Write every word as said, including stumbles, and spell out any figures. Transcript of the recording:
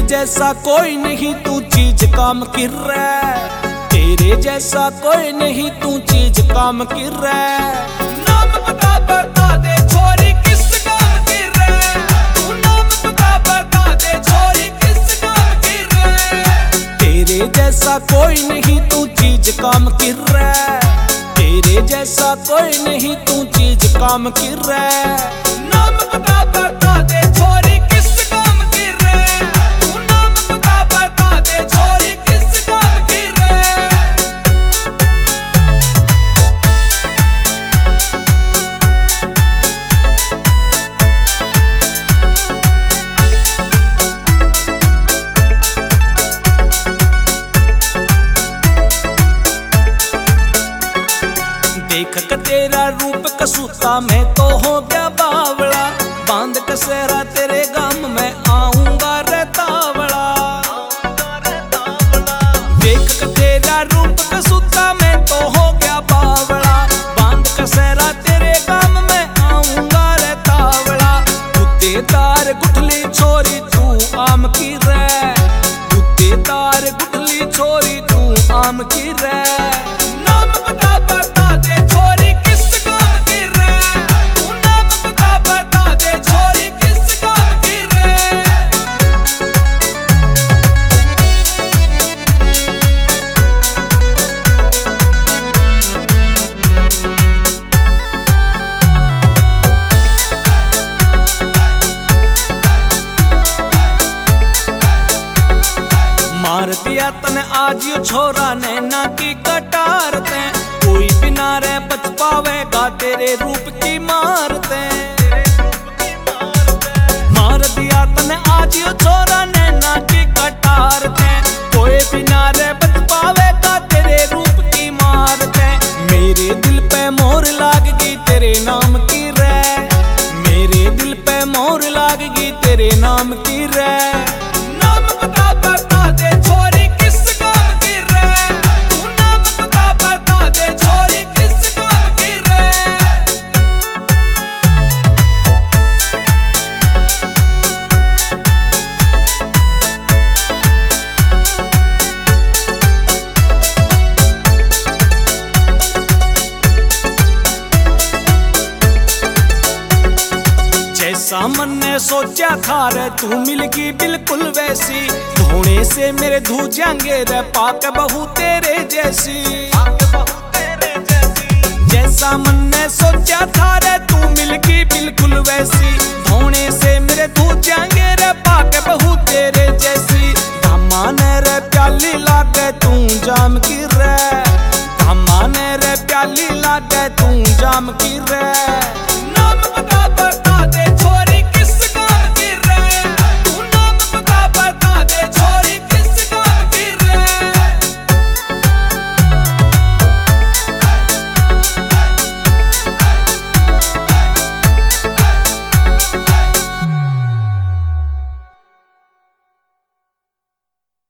जैसा कोई नहीं तू चीज काम कर रहा है, तेरे जैसा कोई नहीं तू चीज काम कर रहा है। नाम पता बता दे छोरी किस काम कर रहा है, तू नाम पता बता दे छोरी किस काम कर रहा है। तेरे जैसा कोई नहीं तू चीज काम कर रहा है, तेरे जैसा कोई नहीं तू चीज काम कर रहा है। नाम पता बता दे छोरी किस काम कर रहा है, तू नाम पता बता दे छोरी किस काम कर रहा है। देख के तेरा रूप कसूता मैं तो हो गया बावड़ा, बांध कसेरा तेरे गाम में आऊंगा रे तावड़ा। देख के तेरा रूप कसूता मैं तो हो गया बावड़ा, बांध कसेरा तेरे गाम में आऊंगा रे तावड़ा। गुत्तेदार गुठली छोरी तू आम की रे, गुत्तेदार गुठली छोरी तू आम की रे। नाम पता बता दे छोरी किस काम कर रहा है, तू नाम पता बता दे छोरी किस काम कर रहा है। मार दिया तने आज यो छोरा ने ना की कटार ते, कोई बिना रे बच पावेगा तेरे रूप की मारते। मार दिया तने आज यो छोरा ने ना की कटार ते, कोई बिना रे बच पावेगा तेरे रूप की मारते। मेरे दिल पे मोहर लागगी तेरे नाम की रे, मेरे दिल पे मोहर लागगी तेरे नाम की रे। नाम पता बता दे छोरी किस काम कर रहा है, तू नाम पता बता दे छोरी किस काम कर रहा है। जैसा मन ने सोचा था रे तू मिलगी बिल्कुल वैसी, धोने से मेरे धू जाएंगे रे पाक बहू तेरे जैसी। जैसा मन ने सोचा था रे तू मिलगी बिल्कुल वैसी, धोने से मेरे धू जाएंगे रे पाक बहू तेरे जैसी। धमाने रे प्याली लागे तू जाम की रे, धमाने रे प्याली लागे तू जाम की रे।